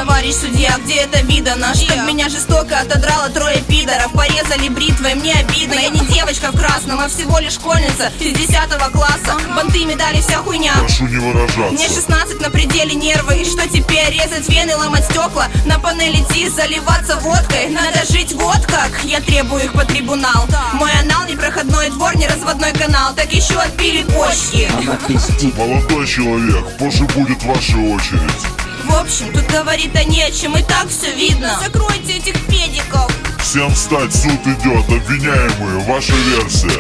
товарищ судья, где это видано? Чтоб меня жестоко отодрало трое пидоров. Порезали бритвой, мне обидно. Я не девочка в красном, а всего лишь школьница из 10 класса. Банты, медали, вся хуйня. Прошу не выражаться. Мне 16, на пределе нервы. И что теперь? Резать вены, ломать стекла? На панель идти, заливаться водкой? Надо жить вот как. Я требую их по трибунал. Мой анал, непроходной двор, не разводной канал. Так еще отпили почки. Она пиздит. Молодой человек, позже будет ваша очередь. В общем, тут говорить-то не о чем, и так все видно. Закройте этих педиков. Всем встать, суд идет. Обвиняемые, ваша версия.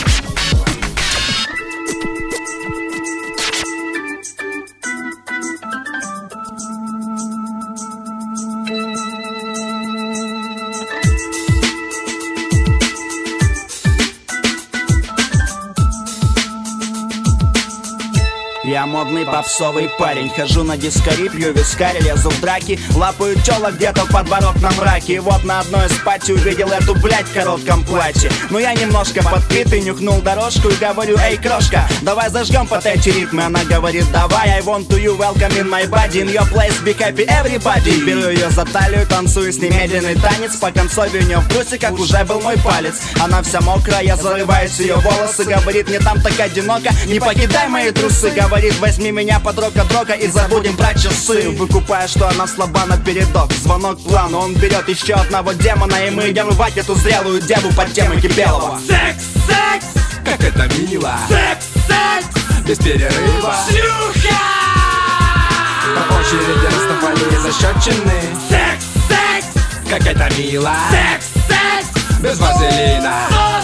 Я модный попсовый парень, хожу на дискари, пью вискарь, лезу в драки, лапаю тёлок где-то в подворотном мраке. И вот на одной из пати увидел эту блядь в коротком платье. Но я немножко подпитый, нюхнул дорожку и говорю: эй, крошка, давай зажгем под эти ритмы. Она говорит: давай, I want to you, welcome in my body, in your place, be happy everybody. Беру ее за талию, танцую с ней медленный танец. По концове у нее в трусиках уже был мой палец. Она вся мокрая, я зарываюсь в ее волосы. Говорит: мне там так одиноко, не покидай мои трусы. Говорит: возьми меня под рок от рока и забудем про часы. Выкупая, что она слаба напередок. Звонок плану, он берет еще одного демона. И мы идем рвать эту зрелую деву под темой Кипелова. Секс, секс, как это мило. Секс, секс, без перерыва. Шлюха! По очереди наступали защечины. Секс, секс, как это мило. Секс, секс, без вазелина.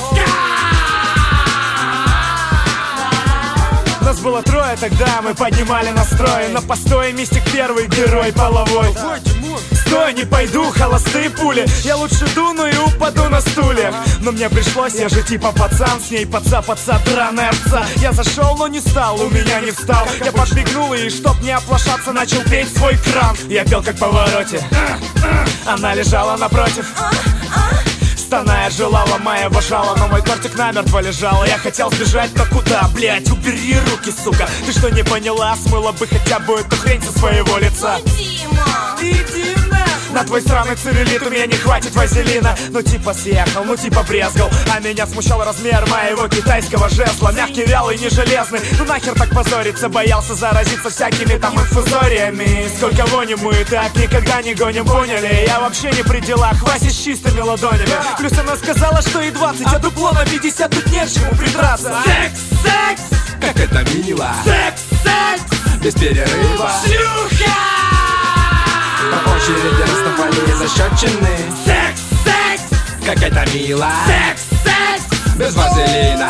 Нас было трое, тогда мы поднимали настрой. На постое мистик первый, герой половой. Стой, не пойду, холостые пули. Я лучше дуну и упаду на стульях. Но мне пришлось, я же типа пацан. С ней паца, драная овца. Я зашел, но не стал, у меня не встал. Я подбегнул и, чтоб не оплошаться, начал петь свой кран. Я пел как в Повороте. Она лежала напротив. Стоная жила, ломая вожала, но мой тортик намертво лежал. Я хотел сбежать, но куда, блять, убери руки, сука. Ты что, не поняла? Смыла бы хотя бы эту хрень со своего лица. Дима! Иди на твой странный целлюлит, у меня не хватит вазелина. Ну типа съехал, ну типа брезгал. А меня смущал размер моего китайского жезла. Мягкий, вялый, не железный. Ну нахер так позориться, боялся заразиться всякими там инфузориями. Сколько вони мы так никогда не гоним, поняли? Я вообще не при делах, Вася с чистыми ладонями. Плюс она сказала, что и 20, а дупло на 50, тут нет чему придраться. Секс, секс, как это мило. Секс, секс, без перерыва. Шлюха! По очереди наступали защечины. Секс, секс, как это мило. Секс, секс, без вазелина.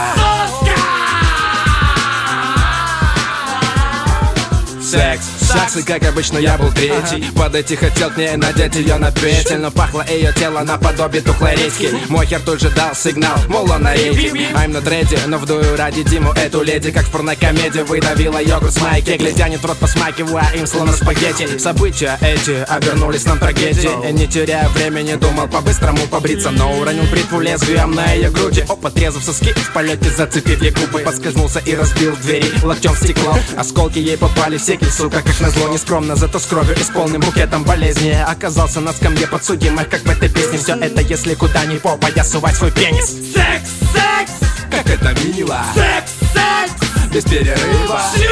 Секс, секс, и как обычно я был третий. Подойти хотел к ней, надеть ее на петель. Но пахло ее тело наподобие тухлой редьки. Мой хер тут же дал сигнал, мол, он на рейде. I'm not ready, но вдую ради Диму эту леди. Как в порнокомедии выдавила йогурт с моей кегли. Тянет рот, посмакивая им словно спагетти. События эти обернулись нам трагедией. Не теряя времени, думал по-быстрому побриться, но уронил бритву лезвием на ее груди. Опа, отрезав соски, в полете зацепив ей губы. Подскользнулся и разбил двери локтем в стекло. Осколки ей попали в секель, сука, как назло. Нескромно, зато с кровью и с полным букетом болезни. Оказался на скамье подсудимых, как в этой песне. Все это, если куда ни попадя, сувать свой пенис. Секс, секс, как это мило. Секс, секс, без перерыва.